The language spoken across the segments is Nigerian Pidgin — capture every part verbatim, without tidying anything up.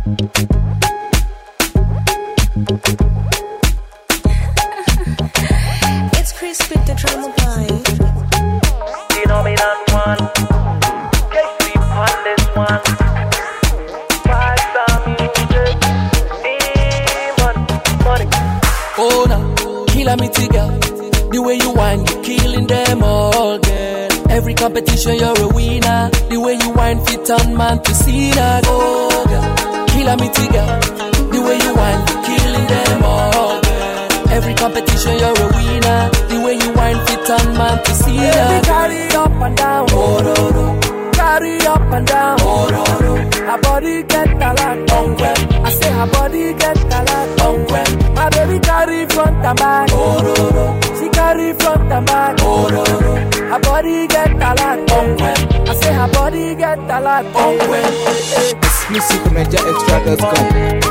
It's Chris with the drama vibe. Phenomenon one. Get sleep on this one. Five star music. Demon money. Oh no, killer me girl. The way you whine, you killing them all, girl. Every competition you're a winner. The way you whine, fit on man to see that. Oh girl, killer me girl. The way you whine, you killing them all, girl. Every competition you're a winner. The way you whine, fit on man to see that. Baby, carry up and down, oh no no. Carry up and down, oh no no. Her body get a lot, oh well. I say her body get a lot, oh well. My baby carry front and back, oh no no. She carry front and back, oh no no. Her body get a lot, oh well. I say her body get a lot, oh well. Exclusive to Niger Extra dot com.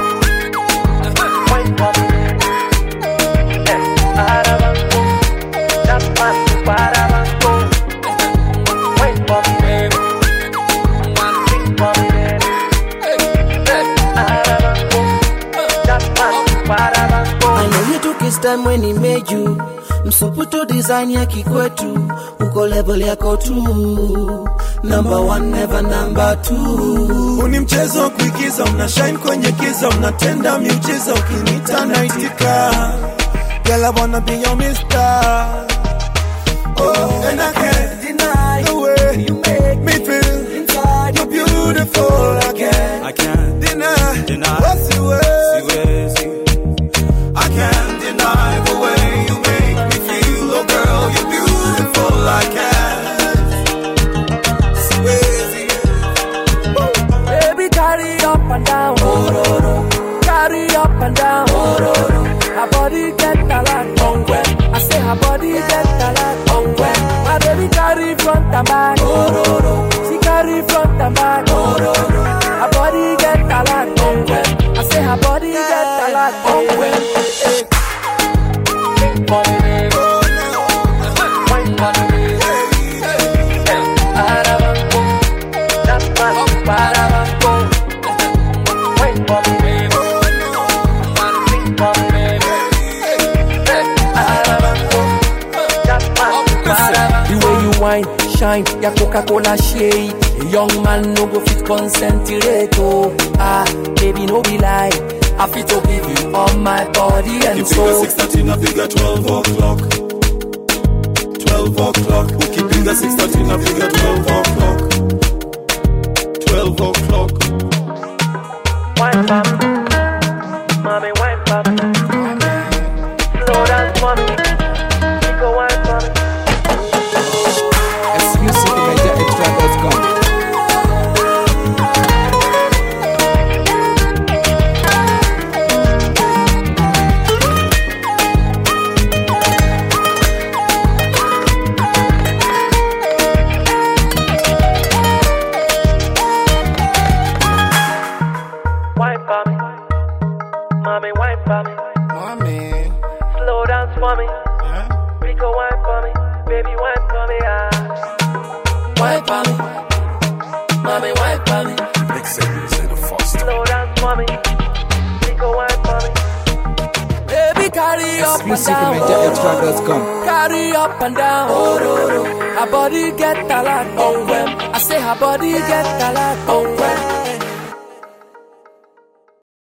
I know you took his time when he made you. Msuputo design ya kikwetu. Uko level yako tu. Number one never number two. Uni mchezo wa kuigiza, una shine kwenye giza, unatenda miujiza, ukinita naitika. Girl, I wanna be your mister. Oh, and I can't deny the way you make me feel inside. You're beautiful, I can't, I can't deny, deny. What's the way? I can't deny the way you make me feel. Oh girl, you're beautiful, I can't. Baby, carry up and down, oh no no. Carry up and down, oh no no. Her body get a lot, oh well. I say her body get a lot, oh well. My baby carry front and back, oh no no. She carry front and back, oh no no. Her body get a lot, oh well. I say her body get a lot, oh well. Shine, ya Coca-Cola shade. A young man no go fit concentrate. Oh, ah, baby no be lie. I fit to give you all my body and keep soul. Keep six thirteen, I figure twelve o'clock. Twelve o'clock. We keep in the six thirteen, I figure twelve o'clock. Twelve o'clock. Wine pop, mommy wine pop. Slow down for me, go wine for me. Exclusive to Niger Extra dot com. Wine for me, mommy wine for me. Mommy. Slow dance for me, Yeah. Rico wine for me, baby wine for me, ah. Wine for me, mommy wine for me. Slow dance for me, Rico wine for me. Baby carry up and Exclusive to down, Niger Extra dot com. carry up and down. Oh no no, her body get a lot, oh well. I say her body get a lot, oh well.